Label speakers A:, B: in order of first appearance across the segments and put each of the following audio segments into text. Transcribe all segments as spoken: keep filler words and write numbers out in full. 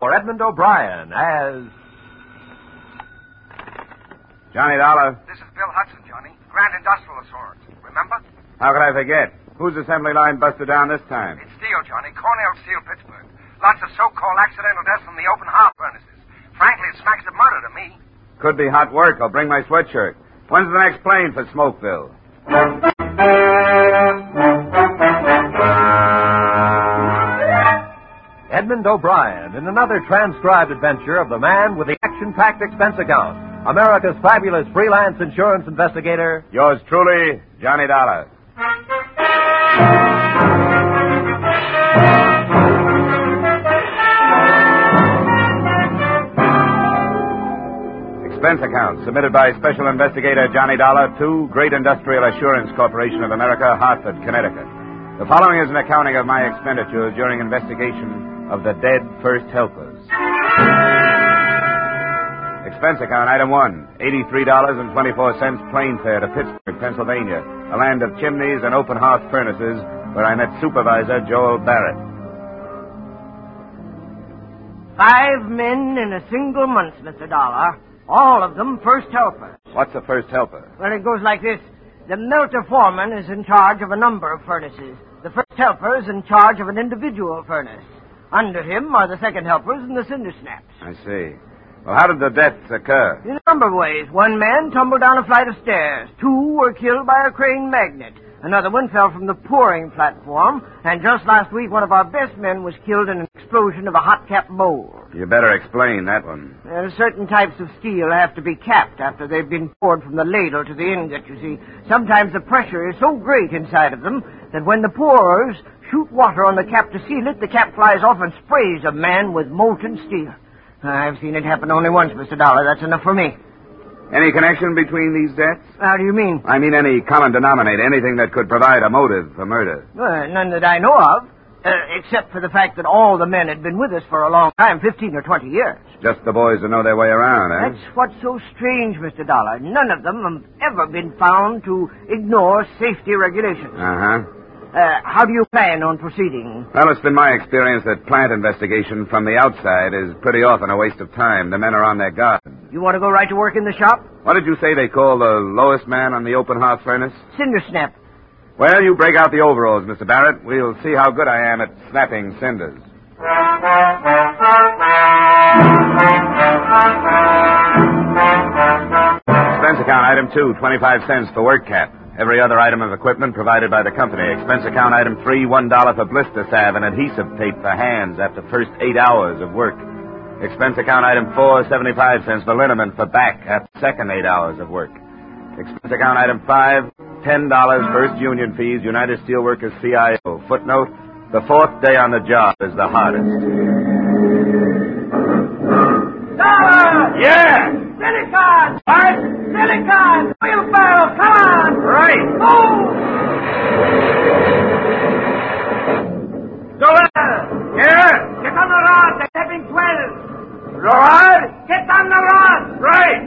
A: for Edmund O'Brien as...
B: Johnny Dollar.
C: This is Bill Hudson, Johnny. Grand Industrial Assurance. Remember?
B: How could I forget? Whose assembly line busted down this time?
C: It's steel, Johnny. Cornell Steel, Pittsburgh. Lots of so-called accidental deaths from the open heart furnaces. Frankly, it smacks of murder to me.
B: Could be hot work. I'll bring my sweatshirt. When's the next plane for Smokeville?
A: Edmund O'Brien in another transcribed adventure of the man with the action-packed expense account. America's fabulous freelance insurance investigator.
B: Yours truly, Johnny Dollar. Expense account submitted by Special Investigator Johnny Dollar to Great Industrial Assurance Corporation of America, Hartford, Connecticut. The following is an accounting of my expenditures during investigation of the dead first helpers. Expense account item one, eighty-three dollars and twenty-four cents plane fare to Pittsburgh, Pennsylvania, a land of chimneys and open hearth furnaces where I met Supervisor Joel Barrett.
D: Five men in a single month, Mister Dollar. All of them first helpers.
B: What's a first helper?
D: Well, it goes like this. The melter foreman is in charge of a number of furnaces. The first helper is in charge of an individual furnace. Under him are the second helpers and the cinder snaps.
B: I see. Well, how did the deaths occur?
D: In a number of ways. One man tumbled down a flight of stairs. Two were killed by a crane magnet. Another one fell from the pouring platform. And just last week, one of our best men was killed in an explosion of a hot-cap bowl.
B: You better explain that one.
D: Uh, certain types of steel have to be capped after they've been poured from the ladle to the ingot, you see. Sometimes the pressure is so great inside of them that when the pourers shoot water on the cap to seal it, the cap flies off and sprays a man with molten steel. I've seen it happen only once, Mister Dollar. That's enough for me.
B: Any connection between these deaths?
D: How do you mean?
B: I mean any common denominator, anything that could provide a motive for murder.
D: Well, none that I know of, uh, except for the fact that all the men had been with us for a long time, fifteen or twenty years.
B: Just the boys who know their way around, eh?
D: That's what's so strange, Mister Dollar. None of them have ever been found to ignore safety regulations.
B: Uh-huh.
D: Uh, how do you plan on proceeding?
B: Well, it's been my experience that plant investigation from the outside is pretty often a waste of time. The men are on their guard.
D: You want to go right to work in the shop?
B: What did you say they call the lowest man on the open hearth furnace?
D: Cinder snap.
B: Well, you break out the overalls, Mister Barrett. We'll see how good I am at snapping cinders. Expense account item two, twenty-five cents for work cap. Every other item of equipment provided by the company. Expense account item three, one dollar for blister salve and adhesive tape for hands after first eight hours of work. Expense account item four, seventy-five cents for liniment for back after second eight hours of work. Expense account item five, ten dollars first union fees, United Steelworkers C I O. Footnote, the fourth day on the job is the hardest.
D: Dollar!
B: Yeah!
D: Silicon! What? Silicon! Wheelbarrow, come on!
B: Right!
D: Move!
B: Dollar! Yeah?
D: Get on the rod! They're having twelve!
B: Rod?
D: Get on the rod!
B: Right!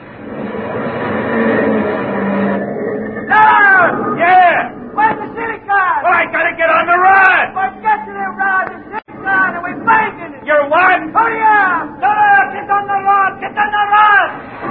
D: Dollar!
B: Yeah!
D: Where's the silicon?
B: Well, I gotta get on the rod!
D: Well, get to the rod and silicon and we're making it!
B: You're what?
D: Hurry up! Dollar, get on the rod! Get on the rod!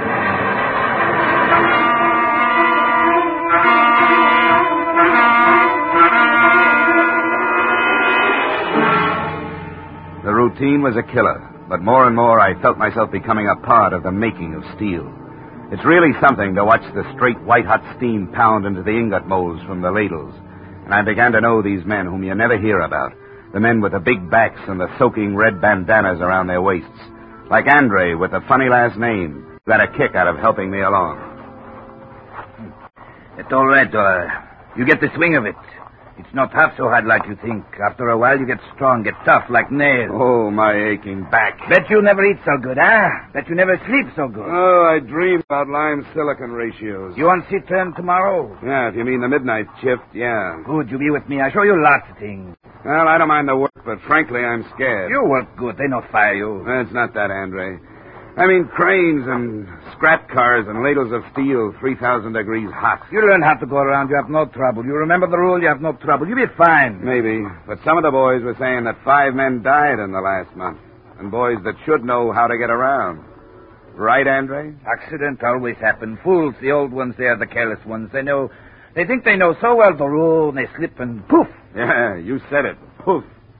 B: The routine was a killer, but more and more I felt myself becoming a part of the making of steel. It's really something to watch the straight white-hot steam pound into the ingot molds from the ladles. And I began to know these men whom you never hear about, the men with the big backs and the soaking red bandanas around their waists. Like Andre with the funny last name, who got a kick out of helping me along.
E: It's all right, Dollar. You get the swing of it. It's not half so hard like you think. After a while, you get strong, get tough like nails.
B: Oh, my aching back.
E: Bet you never eat so good, huh? Bet you never sleep so good.
B: Oh, I dream about lime-silicon ratios.
E: You on sea term tomorrow?
B: Yeah, if you mean the midnight shift, yeah.
E: Good, you be with me. I show you lots of things.
B: Well, I don't mind the work, but frankly, I'm scared.
E: You work good. They not fire you.
B: It's not that, Andre. I mean cranes and scrap cars and ladles of steel three thousand degrees hot.
E: You learn how to go around. You have no trouble. You remember the rule. You have no trouble. You be fine.
B: Maybe. But some of the boys were saying that five men died in the last month. And boys that should know how to get around. Right, Andre?
E: Accidents always happen. Fools, the old ones, they are the careless ones. They know, they think they know so well the rule, and they slip and poof.
B: Yeah, you said it. Poof.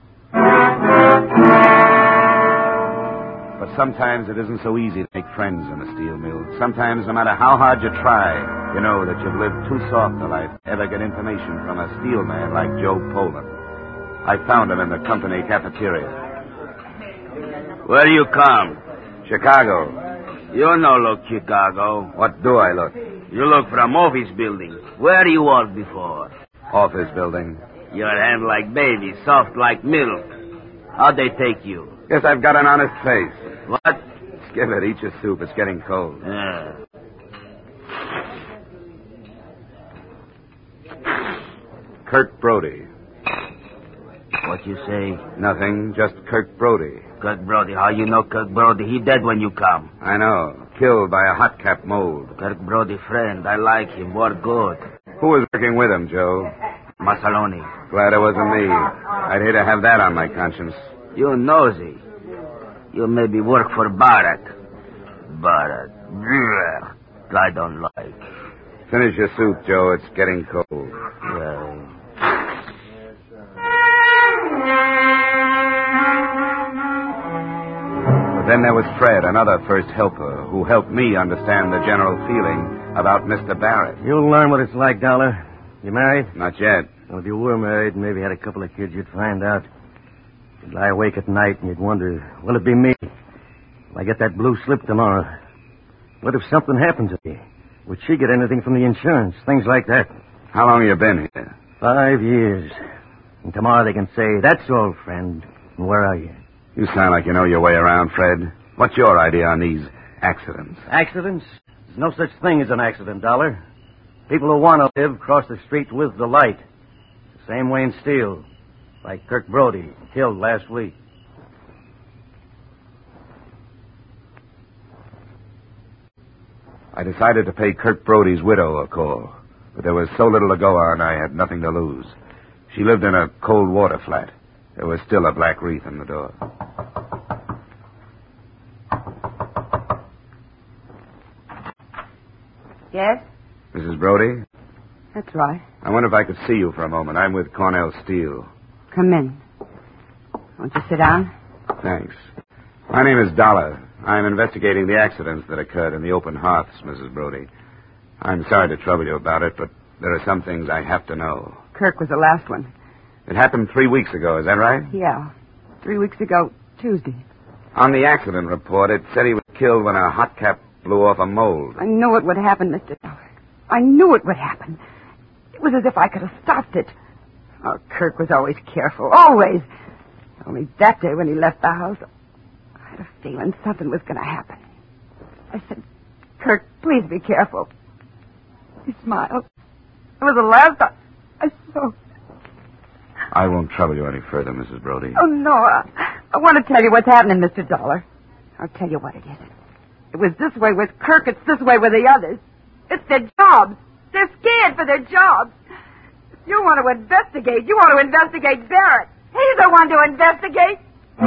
B: But sometimes it isn't so easy to make friends in a steel mill. Sometimes, no matter how hard you try, you know that you've lived too soft a life to ever get information from a steel man like Joe Poland. I found him in the company cafeteria.
F: Where do you come?
B: Chicago.
F: You no look Chicago.
B: What do I look?
F: You look from office building. Where you work before?
B: Office building.
F: Your hand like baby, soft like milk. How'd they take you?
B: Guess I've got an honest face.
F: What?
B: Skip it. Eat your soup. It's getting cold.
F: Yeah.
B: Kirk Brody.
F: What you say?
B: Nothing. Just Kirk Brody.
F: Kirk Brody. How you know Kirk Brody? He dead when you come.
B: I know. Killed by a hot cap mold.
F: Kirk Brody friend. I like him. Work good.
B: Who was working with him, Joe?
F: Masaloni.
B: Glad it wasn't me. I'd hate to have that on my conscience.
F: You nosy. You maybe work for Barak. Barak. I don't like.
B: Finish your soup, Joe. It's getting cold.
F: Well.
B: But then there was Fred, another first helper, who helped me understand the general feeling about Mister Barrett.
G: You'll learn what it's like, Dollar. You married?
B: Not yet.
G: Well, if you were married and maybe had a couple of kids, you'd find out. You'd lie awake at night and you'd wonder, will it be me? Will I get that blue slip tomorrow? What if something happened to me? Would she get anything from the insurance? Things like that.
B: How long have you been here?
G: Five years. And tomorrow they can say, that's all, friend. And where are you?
B: You sound like you know your way around, Fred. What's your idea on these accidents?
G: Accidents? There's no such thing as an accident, Dollar. People who want to live cross the street with the light. The same way in steel. Like Kirk Brody, killed last week.
B: I decided to pay Kirk Brody's widow a call. But there was so little to go on, I had nothing to lose. She lived in a cold water flat. There was still a black wreath in the door.
H: Yes?
B: Missus Brody?
H: That's right.
B: I wonder if I could see you for a moment. I'm with Cornell Steel.
H: Come in. Won't you sit down?
B: Thanks. My name is Dollar. I'm investigating the accidents that occurred in the open hearths, Missus Brody. I'm sorry to trouble you about it, but there are some things I have to know.
H: Kirk was the last one.
B: It happened three weeks ago, is that right?
H: Yeah. Three weeks ago, Tuesday.
B: On the accident report, it said he was killed when a hot cap blew off a mold.
H: I knew it would happen, Mister Dollar. I knew it would happen. It was as if I could have stopped it. Oh, Kirk was always careful. Always. Only that day when he left the house, I had a feeling something was going to happen. I said, Kirk, please be careful. He smiled. It was the last I, I saw.
B: I won't trouble you any further, Missus Brody.
H: Oh, no. I, I want to tell you what's happening, Mister Dollar. I'll tell you what it is. It was this way with Kirk. It's this way with the others. It's their jobs. They're scared for their jobs. If you want to investigate, you want to investigate Barrett. He's the one to investigate.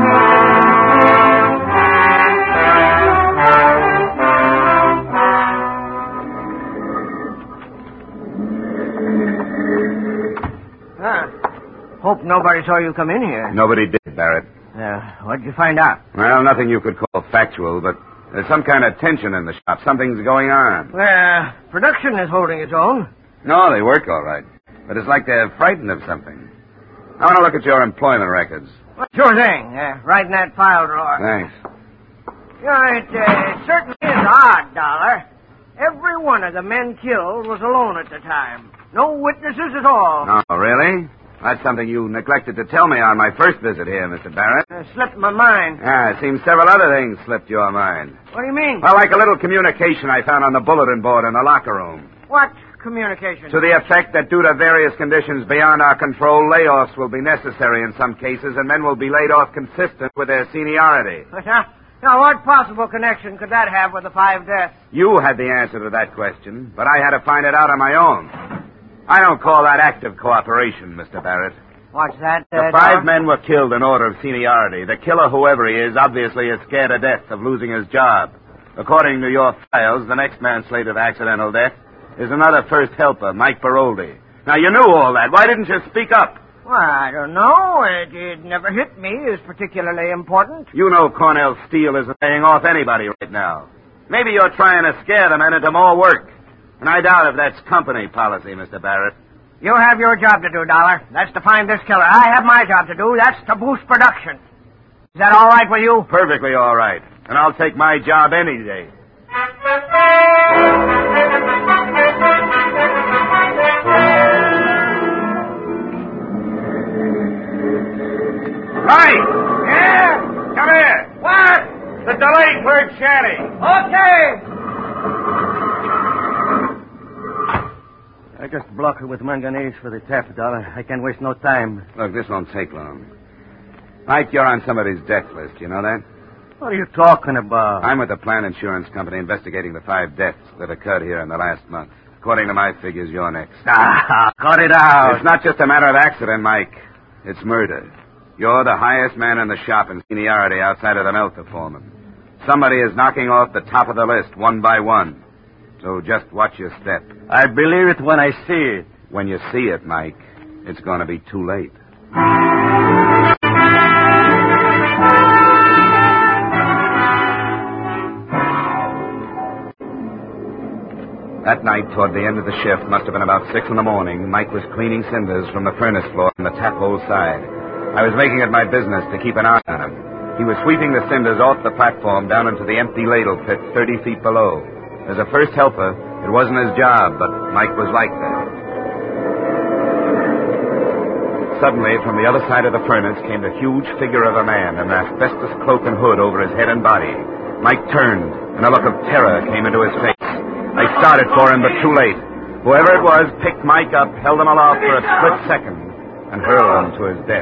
D: Huh. Hope nobody saw you come in here.
B: Nobody did, Barrett.
D: Uh, what'd you find out?
B: Well, nothing you could call factual, but there's some kind of tension in the shop. Something's going on.
D: Well, production is holding its own.
B: No, they work all right. But it's like they're frightened of something. I want to look at your employment records.
D: Well, sure thing. Uh, right in that file drawer.
B: Thanks.
D: You know, it uh, certainly is odd, Dollar. Every one of the men killed was alone at the time. No witnesses at all.
B: Oh, really? That's something you neglected to tell me on my first visit here, Mister Barrett.
D: It slipped my mind.
B: Ah, it seems several other things slipped your mind.
D: What do you mean?
B: Well, like a little communication I found on the bulletin board in the locker room.
D: What communication?
B: To the effect that due to various conditions beyond our control, layoffs will be necessary in some cases, and men will be laid off consistent with their seniority.
D: But now, now, what possible connection could that have with the five deaths?
B: You had the answer to that question, but I had to find it out on my own. I don't call that active cooperation, Mister Barrett.
D: What's that?
B: The
D: Uh,
B: five
D: Dollar?
B: men were killed in order of seniority. The killer, whoever he is, obviously is scared to death of losing his job. According to your files, the next man slated for accidental death is another first helper, Mike Baroldi. Now, you knew all that. Why didn't you speak up?
D: Well, I don't know. It, it never hit me as particularly important.
B: You know Cornell Steel isn't laying off anybody right now. Maybe you're trying to scare the men into more work. And I doubt if that's company policy, Mister Barrett.
D: You have your job to do, Dollar. That's to find this killer. I have my job to do. That's to boost production. Is that all right with you?
B: Perfectly all right. And I'll take my job any day. Mike!
C: Yeah?
B: Come here!
C: What?
B: The delayed bird shanty.
C: Okay.
G: I just block her with manganese for the tap, Dollar. I can't waste no time.
B: Look, this won't take long. Mike, you're on somebody's death list. You know that?
G: What are you talking about?
B: I'm with the Plant Insurance Company investigating the five deaths that occurred here in the last month. According to my figures, you're next.
G: Ah, cut it out.
B: It's not just a matter of accident, Mike. It's murder. You're the highest man in the shop in seniority outside of the Melter foreman. Somebody is knocking off the top of the list one by one. So just watch your step.
G: I believe it when I see it.
B: When you see it, Mike, it's going to be too late. That night, toward the end of the shift, must have been about six in the morning, Mike was cleaning cinders from the furnace floor on the tap hole side. I was making it my business to keep an eye on him. He was sweeping the cinders off the platform down into the empty ladle pit thirty feet below. As a first helper, it wasn't his job, but Mike was like that. Suddenly, from the other side of the furnace came the huge figure of a man in an asbestos cloak and hood over his head and body. Mike turned, and a look of terror came into his face. I started for him, but too late. Whoever it was picked Mike up, held him aloft for a split second, and hurled him to his death.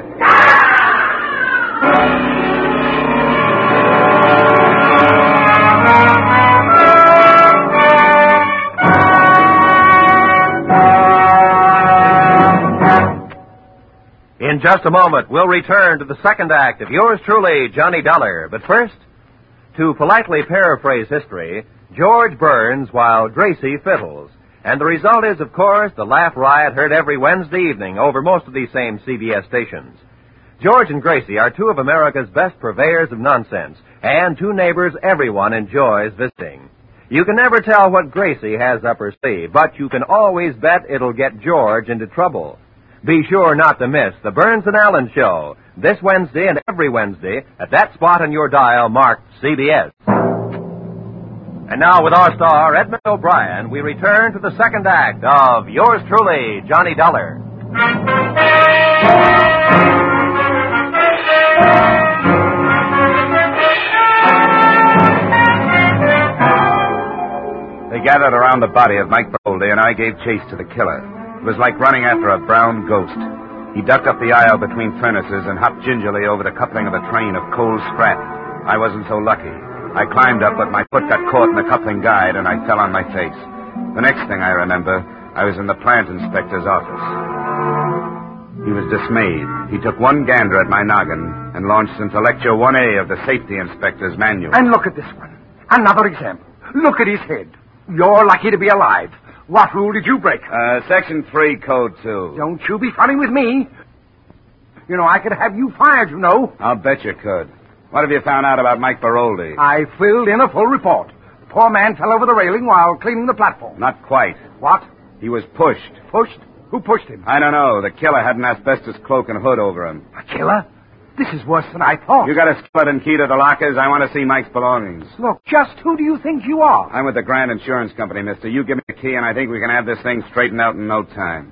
A: In just a moment, we'll return to the second act of yours truly, Johnny Dollar. But first, to politely paraphrase history, George burns while Gracie fiddles. And the result is, of course, the laugh riot heard every Wednesday evening over most of these same C B S stations. George and Gracie are two of America's best purveyors of nonsense, and two neighbors everyone enjoys visiting. You can never tell what Gracie has up her sleeve, but you can always bet it'll get George into trouble. Be sure not to miss the Burns and Allen Show, this Wednesday and every Wednesday at that spot on your dial marked C B S. And now, with our star, Edmund O'Brien, we return to the second act of yours truly, Johnny Dollar.
B: They gathered around the body of Mike Baroldi, and I gave chase to the killer. It was like running after a brown ghost. He ducked up the aisle between furnaces and hopped gingerly over the coupling of a train of coal scrap. I wasn't so lucky. I climbed up, but my foot got caught in the coupling guide, and I fell on my face. The next thing I remember, I was in the plant inspector's office. He was dismayed. He took one gander at my noggin and launched into Lecture one A of the Safety Inspector's Manual.
C: And look at this one. Another example. Look at his head. You're lucky to be alive. What rule did you break?
B: Uh, Section three, Code two.
C: Don't you be funny with me. You know, I could have you fired, you know.
B: I'll bet you could. What have you found out about Mike Baroldi?
C: I filled in a full report. The poor man fell over the railing while cleaning the platform.
B: Not quite.
C: What?
B: He was pushed.
C: Pushed? Who pushed him?
B: I don't know. The killer had an asbestos cloak and hood over him.
C: A killer? This is worse than I thought.
B: You got a skeleton key to the lockers? I want to see Mike's belongings.
C: Look, just who do you think you are?
B: I'm with the Grand Insurance Company, mister. You give me the key, and I think we can have this thing straightened out in no time.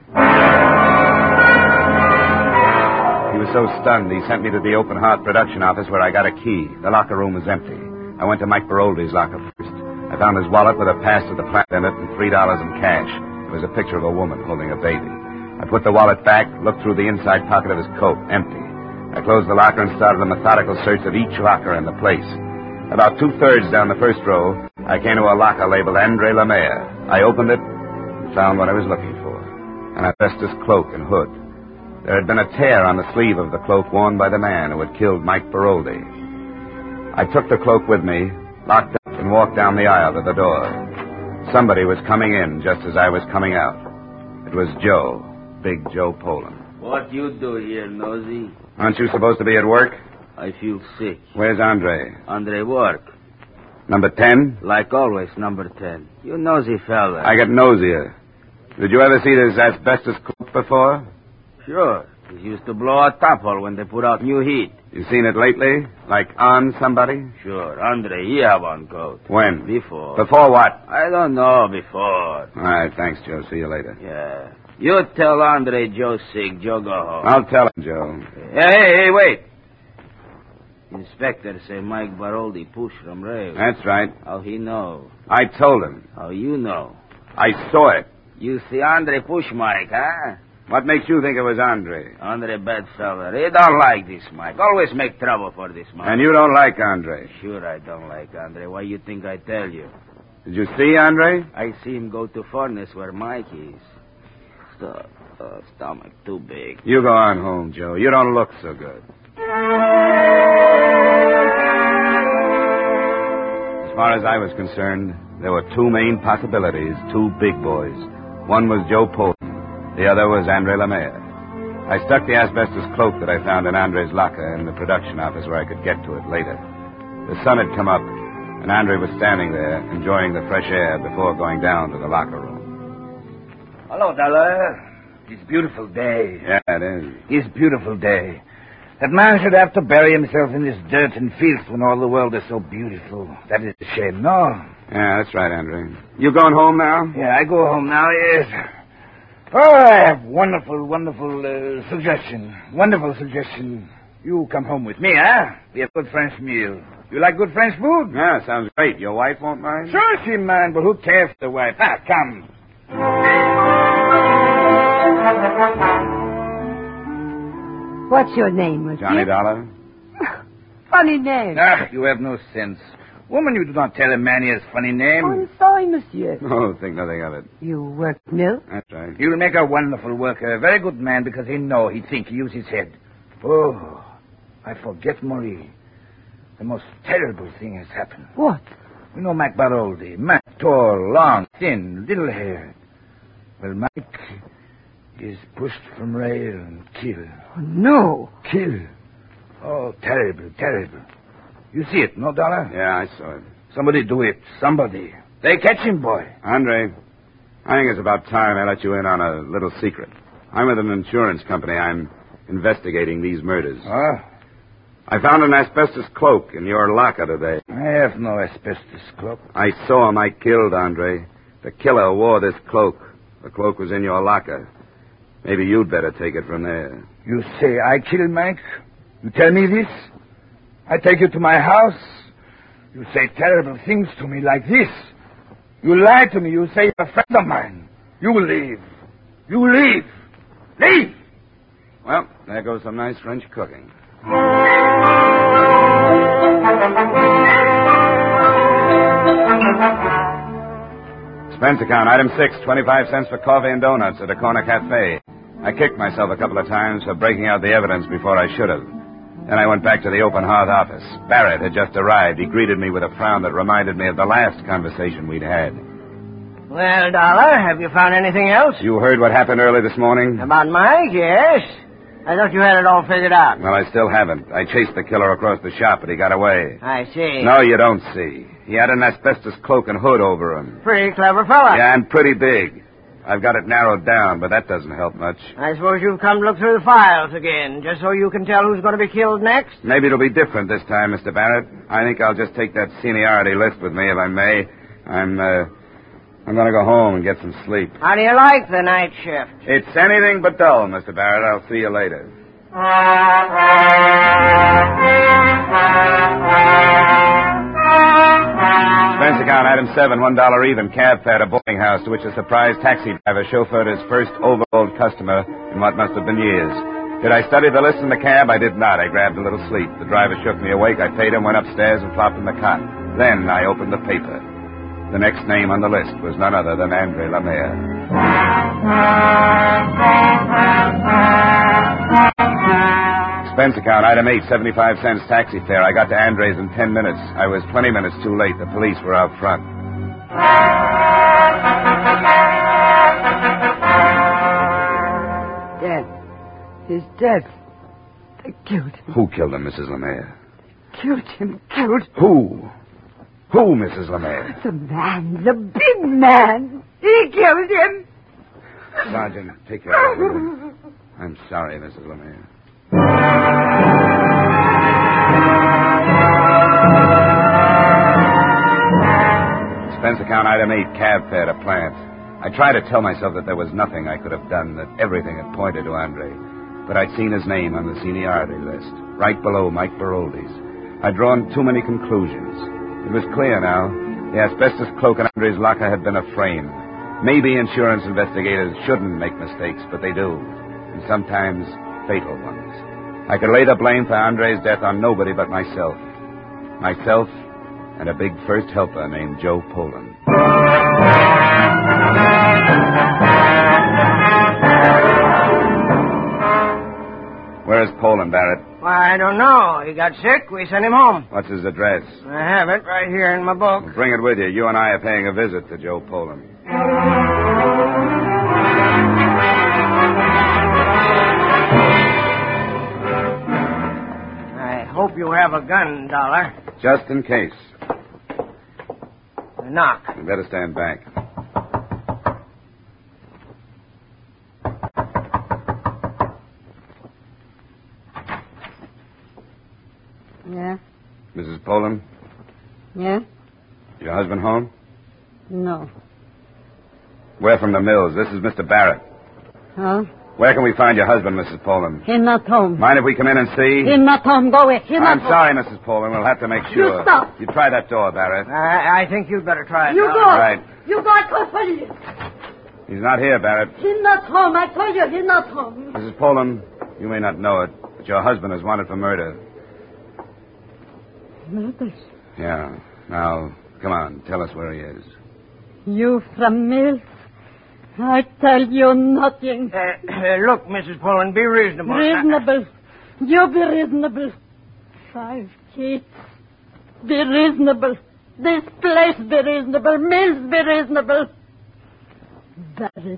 B: He was so stunned, he sent me to the Open Heart production office where I got a key. The locker room was empty. I went to Mike Baroldi's locker first. I found his wallet with a pass to the plant in it and three dollars in cash. There was a picture of a woman holding a baby. I put the wallet back, looked through the inside pocket of his coat, empty. I closed the locker and started a methodical search of each locker in the place. About two-thirds down the first row, I came to a locker labeled Andre Lemaire. I opened it and found what I was looking for, an asbestos cloak and hood. There had been a tear on the sleeve of the cloak worn by the man who had killed Mike Baroldi. I took the cloak with me, locked up, and walked down the aisle to the door. Somebody was coming in just as I was coming out. It was Joe, Big Joe Poland.
F: What you do here, Nosy?
B: Aren't you supposed to be at work?
F: I feel sick.
B: Where's Andre?
F: Andre work.
B: Number ten?
F: Like always, number ten. You nosy fella.
B: I get nosier. Did you ever see this asbestos cloak before?
F: Sure. It used to blow a topple when they put out new heat.
B: You seen it lately? Like on somebody?
F: Sure. Andre, he have on coat.
B: When?
F: Before.
B: Before what?
F: I don't know. Before.
B: All right, thanks, Joe. See you later.
F: Yeah. You tell Andre Joe's sick. Joe go home.
B: I'll tell him, Joe.
F: Hey, hey, hey, wait. Inspector say Mike Baroldi pushed from rail.
B: That's right.
F: How he know?
B: I told him.
F: How you know?
B: I saw it.
F: You see Andre push Mike, huh?
B: What makes you think it was Andre?
F: Andre bad fella. He don't like this Mike. Always make trouble for this Mike.
B: And you don't like Andre?
F: Sure I don't like Andre. Why you think I tell you?
B: Did you see Andre?
F: I see him go to furnace where Mike is. St- uh, stomach too big.
B: You go on home, Joe. You don't look so good. As far as I was concerned, there were two main possibilities, two big boys. One was Joe Poland. The other was Andre Lemaire. I stuck the asbestos cloak that I found in Andre's locker in the production office where I could get to it later. The sun had come up, and Andre was standing there, enjoying the fresh air before going down to the locker room.
E: Hello, Dollar. It's a beautiful day.
B: Yeah, it is.
E: It's a beautiful day. That man should have to bury himself in this dirt and filth when all the world is so beautiful. That is a shame, no?
B: Yeah, that's right, Andre. You going home now?
E: Yeah, I go home now, yes. Oh, I have wonderful, wonderful uh, suggestion. Wonderful suggestion. You come home with me, huh? We have good French meal. You like good French food?
B: Yeah, sounds great. Your wife won't mind?
E: Sure she mind, but who cares for the wife? Ah, come.
H: What's your name, monsieur?
B: Johnny Dollar?
H: Funny name.
E: Ah, you have no sense. Woman, you do not tell a man he has funny name.
H: I'm sorry, monsieur.
B: Oh, think nothing of it.
H: You work milk?
B: That's right.
E: He will make a wonderful worker, a very good man, because he know, he think, he use his head. Oh, I forget, Marie. The most terrible thing has happened.
H: What?
E: You know Mike Baroldi. Mike, tall, long, thin, little hair. Well, Mike is pushed from rail and killed.
H: Oh, no.
E: Killed. Oh, terrible, terrible. You see it, no, Dollar?
B: Yeah, I saw it.
E: Somebody do it. Somebody. They catch him, boy.
B: Andre, I think it's about time I let you in on a little secret. I'm with an insurance company. I'm investigating these murders.
E: Huh?
B: I found an asbestos cloak in your locker today.
E: I have no asbestos cloak.
B: I saw Mike killed, Andre. The killer wore this cloak. The cloak was in your locker. Maybe you'd better take it from there.
E: You say I killed Mike? You tell me this? I take you to my house. You say terrible things to me like this. You lie to me. You say you're a friend of mine. You will leave. You will leave. Leave!
B: Well, there goes some nice French cooking. Expense account, item six, twenty-five cents for coffee and donuts at a corner cafe. I kicked myself a couple of times for breaking out the evidence before I should have. Then I went back to the open hearth office. Barrett had just arrived. He greeted me with a frown that reminded me of the last conversation we'd had.
D: Well, Dollar, have you found anything else?
B: You heard what happened early this morning?
D: About Mike, yes. I thought you had it all figured out.
B: Well, I still haven't. I chased the killer across the shop, but he got away.
D: I see.
B: No, you don't see. He had an asbestos cloak and hood over him.
D: Pretty clever fella.
B: Yeah, and pretty big. I've got it narrowed down, but that doesn't help much.
D: I suppose you've come to look through the files again, just so you can tell who's going to be killed next?
B: Maybe it'll be different this time, Mister Barrett. I think I'll just take that seniority list with me, if I may. I'm, uh, I'm going to go home and get some sleep.
D: How do you like the night shift?
B: It's anything but dull, Mister Barrett. I'll see you later. Expense account, item seven, one dollar even, cab fare to boarding house, to which a surprised taxi driver chauffeured his first overload customer in what must have been years. Did I study the list in the cab? I did not. I grabbed a little sleep. The driver shook me awake. I paid him, went upstairs, and flopped in the cot. Then I opened the paper. The next name on the list was none other than Andre Lemire. Expense account, item eight, seventy-five cents taxi fare. I got to Andre's in ten minutes. I was twenty minutes too late. The police were out front.
H: Dead. He's dead. They killed him.
B: Who killed him, Missus Lemire?
H: Killed him. Killed him.
B: Who? Who, Missus Lemire?
H: The man. The big man. He killed him.
B: Sergeant, take care of him. I'm sorry, Missus Lemire. Expense account, item eight, cab fare to plant. I tried to tell myself that there was nothing I could have done, that everything had pointed to Andre. But I'd seen his name on the seniority list, right below Mike Baroldi's. I'd drawn too many conclusions. It was clear now. The asbestos cloak in Andre's locker had been a frame. Maybe insurance investigators shouldn't make mistakes, but they do. And sometimes fatal ones. I could lay the blame for Andre's death on nobody but myself. Myself and a big first helper named Joe Poland. Where's Poland, Barrett?
D: Why, I don't know. He got sick. We sent him home.
B: What's his address?
D: I have it right here in my book.
B: Well, bring it with you. You and I are paying a visit to Joe Poland.
D: I hope you have a gun, Dollar.
B: Just in case.
D: Knock.
B: You better stand back.
I: Yeah?
B: Missus Poland?
I: Yeah?
B: Your husband home?
I: No.
B: We're from the mills. This is Mister Barrett.
I: Huh?
B: Where can we find your husband, Missus Poland?
I: He's not home.
B: Mind if we come in and see?
I: He's not home. Go away. He's
B: I'm
I: not
B: sorry, Missus Poland. We'll have to make sure.
I: You stop.
B: You try that door, Barrett.
D: I, I think you'd better try it.
I: You
D: Dollar.
I: go.
B: Right.
I: You go. I call police.
B: He's not here, Barrett.
I: He's not home. I told you he's not home.
B: Missus Poland, you may not know it, but your husband is wanted for murder.
I: Murder?
B: Yeah. Now, come on. Tell us where he is.
I: You from Mills? I tell you nothing.
D: Uh, uh, look, Missus Poland, be reasonable.
I: Reasonable. You be reasonable. Five kids. Be reasonable. This place be reasonable. Mills be reasonable. Barrett.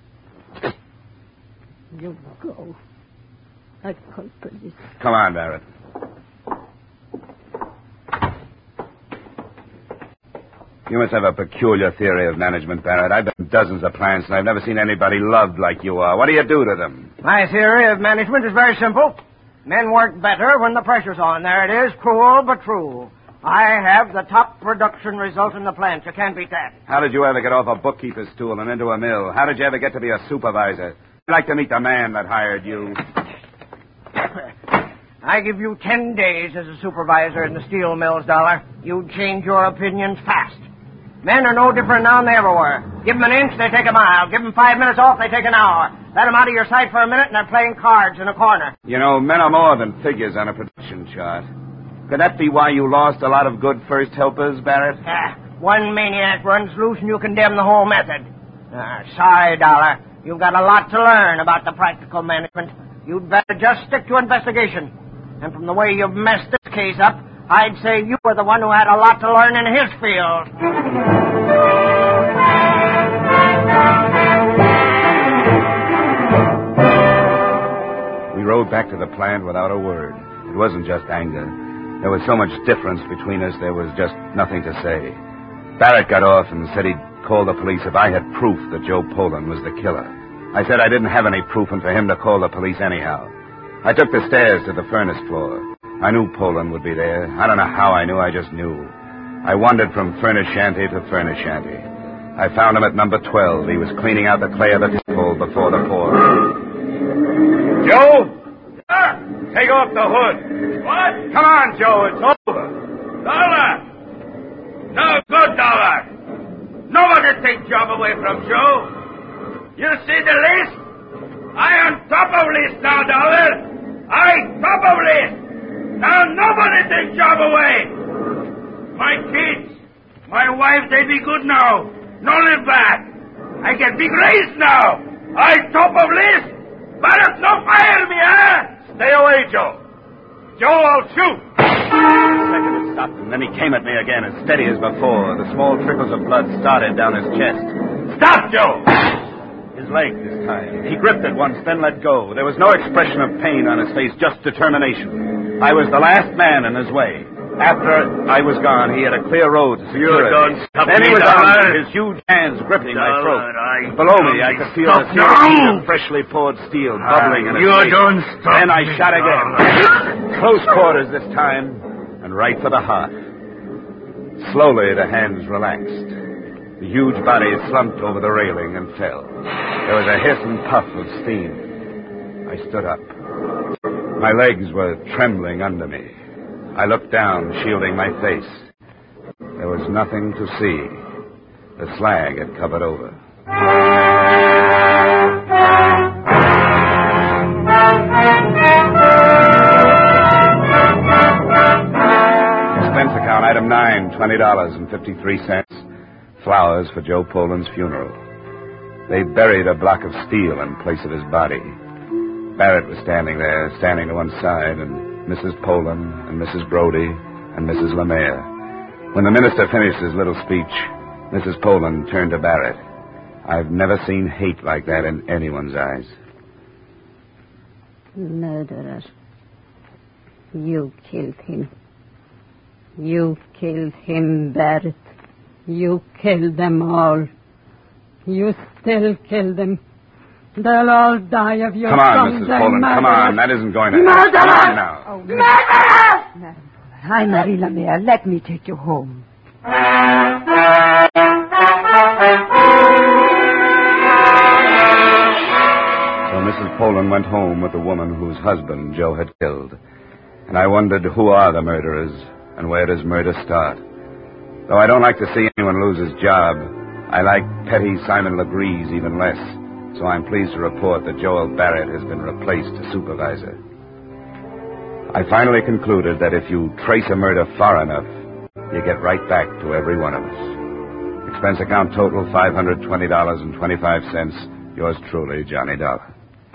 I: You go. I call police.
B: Come on, Barrett. You must have a peculiar theory of management, Barrett. I've been dozens of plants, and I've never seen anybody loved like you are. What do you do to them?
D: My theory of management is very simple. Men work better when the pressure's on. There it is, cruel but true. I have the top production result in the plant. You can't beat that.
B: How did you ever get off a bookkeeper's stool and into a mill? How did you ever get to be a supervisor? I'd like to meet the man that hired you.
D: I give you ten days as a supervisor in the steel mills, Dollar. You'd change your opinions fast. Men are no different now than they ever were. Give them an inch, they take a mile. Give them five minutes off, they take an hour. Let them out of your sight for a minute, and they're playing cards in a corner.
B: You know, men are more than figures on a production chart. Could that be why you lost a lot of good first helpers, Barrett?
D: Ah, one maniac runs loose, and you condemn the whole method. Ah, sorry, Dollar. You've got a lot to learn about the practical management. You'd better just stick to investigation. And from the way you've messed this case up, I'd say you were the one who had a lot to learn in his field.
B: We rode back to the plant without a word. It wasn't just anger. There was so much difference between us, there was just nothing to say. Barrett got off and said he'd call the police if I had proof that Joe Poland was the killer. I said I didn't have any proof and for him to call the police anyhow. I took the stairs to the furnace floor. I knew Poland would be there. I don't know how I knew, I just knew. I wandered from furnace shanty to furnace shanty. I found him at number twelve. He was cleaning out the clay of the table before the pour. Joe! Ah, take off the hood. What? Come on, Joe, it's over. Dollar! No good, Dollar. Nobody take job away from Joe. You see the list? I on top of list now, Dollar. I top of list. Now nobody take job away. My kids,
E: My wife, they be good now. No live back. I get big raise now. I top of list. Barrett no fire me, huh?
B: Stay away, Joe.
E: Joe, I'll shoot.
B: A second it stopped, and then he came at me again, as steady as before. The small trickles of blood started down his chest.
E: Stop, Joe!
B: His leg this time. He gripped it once, then let go. There was no expression of pain on his face, just determination. I was the last man in his way. After I was gone, he had a clear road to security. Then he was on, his huge hands gripping my throat. Below me, I could feel the heat of freshly poured steel bubbling in his face.
E: don't stop.
B: Then I shot again. Close quarters this time, and right for the heart. Slowly, the hands relaxed. The huge body slumped over the railing and fell. There was a hiss and puff of steam. I stood up. My legs were trembling under me. I looked down, shielding my face. There was nothing to see. The slag had covered over. Expense account, item nine, twenty dollars and fifty-three cents. Flowers for Joe Poland's funeral. They buried a block of steel in place of his body. Barrett was standing there, standing to one side, and Missus Poland, and Missus Brody, and Missus Lemaire. When the minister finished his little speech, Missus Poland turned to Barrett. I've never seen hate like that in anyone's eyes.
I: Murderer. You killed him. You killed him, Barrett. You killed them all. You still kill them. They'll all die of your
B: Come on, Missus
I: someday,
B: Poland, come
I: murderer.
B: on. That isn't going to
I: Murderer!
B: happen. Come on now.
H: Oh, murderer! Hi, Marie Lemaire. Let me take you home.
B: So Missus Poland went home with the woman whose husband Joe had killed. And I wondered, who are the murderers, and where does murder start? Though I don't like to see anyone lose his job, I like petty Simon Legrees even less. So I'm pleased to report that Joel Barrett has been replaced as supervisor. I finally concluded that if you trace a murder far enough, you get right back to every one of us. Expense account total, five hundred twenty dollars and twenty-five cents. Yours truly, Johnny Dollar.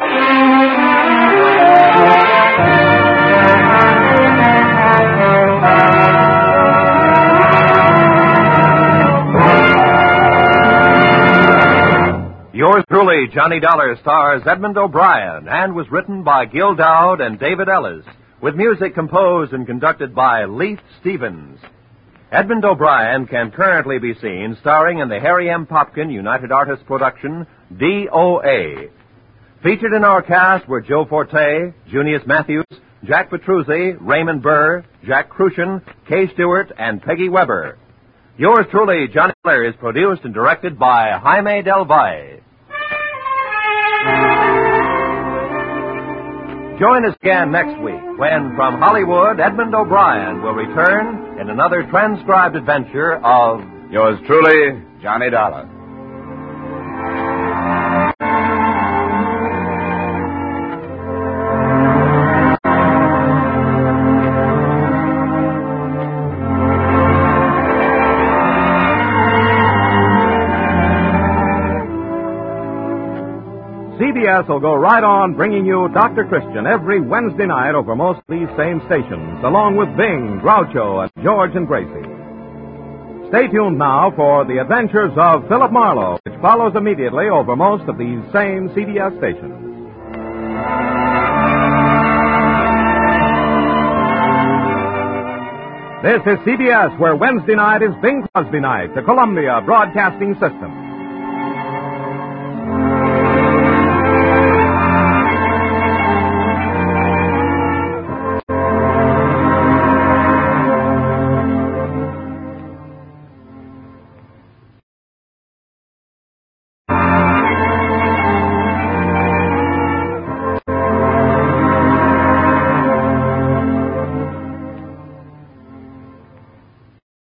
A: Yours truly, Johnny Dollar, stars Edmund O'Brien and was written by Gil Dowd and David Ellis, with music composed and conducted by Leith Stevens. Edmund O'Brien can currently be seen starring in the Harry M. Popkin United Artists production, D O A. Featured in our cast were Joe Forte, Junius Matthews, Jack Petruzzi, Raymond Burr, Jack Crucian, Kay Stewart, and Peggy Weber. Yours truly, Johnny Dollar, is produced and directed by Jaime Del Valle. Join us again next week when, from Hollywood, Edmund O'Brien will return in another transcribed adventure of
B: Yours truly, Johnny Dollar.
J: C B S will go right on bringing you Doctor Christian every Wednesday night over most of these same stations, along with Bing, Groucho, and George and Gracie. Stay tuned now for The Adventures of Philip Marlowe, which follows immediately over most of these same C B S stations. This is C B S, where Wednesday night is Bing Crosby night, the Columbia Broadcasting System.